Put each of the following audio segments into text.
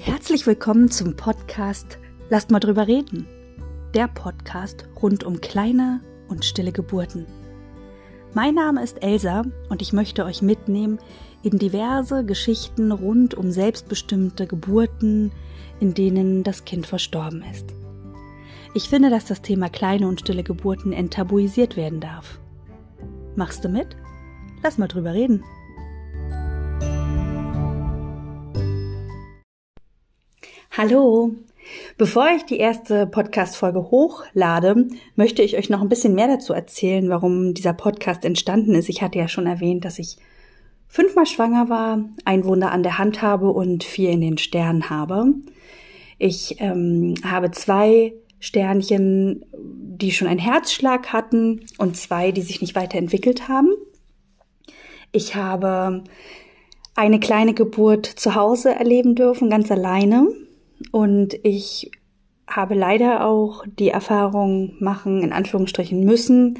Herzlich willkommen zum Podcast Lasst mal drüber reden. Der Podcast rund um kleine und stille Geburten. Mein Name ist Elsa und ich möchte euch mitnehmen in diverse Geschichten rund um selbstbestimmte Geburten, in denen das Kind verstorben ist. Ich finde, dass das Thema kleine und stille Geburten enttabuisiert werden darf. Machst du mit? Lass mal drüber reden. Hallo! Bevor ich die erste Podcast-Folge hochlade, möchte ich euch noch ein bisschen mehr dazu erzählen, warum dieser Podcast entstanden ist. Ich hatte ja schon erwähnt, dass ich 5-mal schwanger war, ein Wunder an der Hand habe und 4 in den Sternen habe. Ich habe 2 Sternchen, die schon einen Herzschlag hatten und 2, die sich nicht weiterentwickelt haben. Ich habe eine kleine Geburt zu Hause erleben dürfen, ganz alleine. Und ich habe leider auch die Erfahrung machen, in Anführungsstrichen müssen,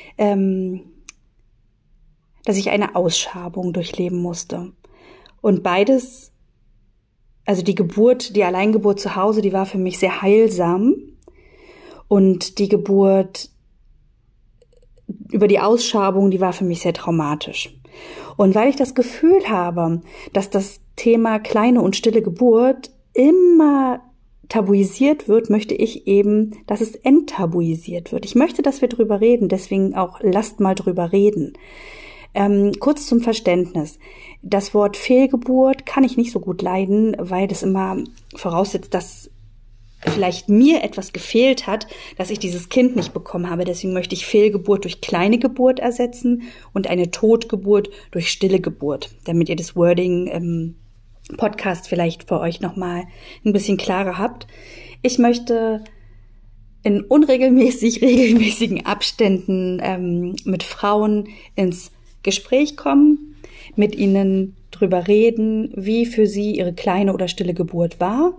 dass ich eine Ausschabung durchleben musste. Und beides, also die Geburt, die Alleingeburt zu Hause, die war für mich sehr heilsam. Und die Geburt über die Ausschabung, die war für mich sehr traumatisch. Und weil ich das Gefühl habe, dass das Thema kleine und stille Geburt immer tabuisiert wird, möchte ich eben, dass es enttabuisiert wird. Ich möchte, dass wir drüber reden, deswegen auch lasst mal drüber reden. Kurz zum Verständnis. Das Wort Fehlgeburt kann ich nicht so gut leiden, weil das immer voraussetzt, dass vielleicht mir etwas gefehlt hat, dass ich dieses Kind nicht bekommen habe. Deswegen möchte ich Fehlgeburt durch kleine Geburt ersetzen und eine Totgeburt durch stille Geburt, damit ihr das Wording im Podcast vielleicht für euch nochmal ein bisschen klarer habt. Ich möchte in regelmäßigen Abständen mit Frauen ins Gespräch kommen, mit ihnen drüber reden, wie für sie ihre kleine oder stille Geburt war,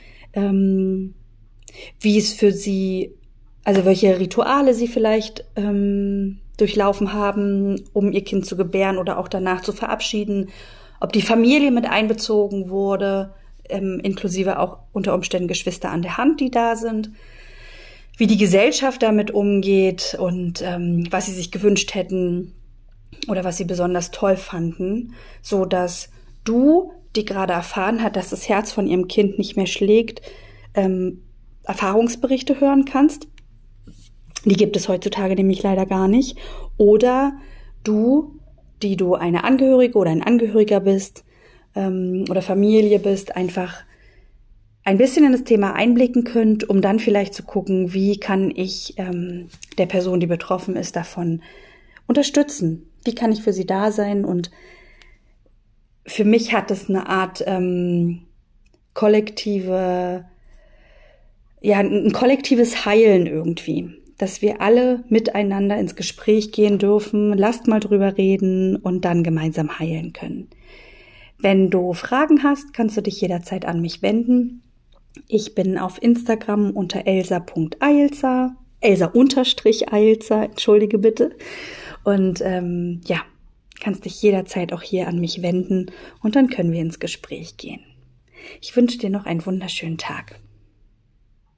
wie es für sie, also welche Rituale sie vielleicht durchlaufen haben, um ihr Kind zu gebären oder auch danach zu verabschieden, ob die Familie mit einbezogen wurde, inklusive auch unter Umständen Geschwister an der Hand, die da sind, wie die Gesellschaft damit umgeht und was sie sich gewünscht hätten oder was sie besonders toll fanden, so dass du, die gerade erfahren hat, dass das Herz von ihrem Kind nicht mehr schlägt, Erfahrungsberichte hören kannst. Die gibt es heutzutage nämlich leider gar nicht. Oder du, die du eine Angehörige oder ein Angehöriger bist oder Familie bist, einfach ein bisschen in das Thema einblicken könnt, um dann vielleicht zu gucken, wie kann ich der Person, die betroffen ist, davon unterstützen? Wie kann ich für sie da sein? Und für mich hat es eine Art ein kollektives Heilen irgendwie, dass wir alle miteinander ins Gespräch gehen dürfen, lasst mal drüber reden und dann gemeinsam heilen können. Wenn du Fragen hast, kannst du dich jederzeit an mich wenden. Ich bin auf Instagram unter elsa.eilza, Elsa_Eilza, entschuldige bitte. Und kannst dich jederzeit auch hier an mich wenden und dann können wir ins Gespräch gehen. Ich wünsche dir noch einen wunderschönen Tag.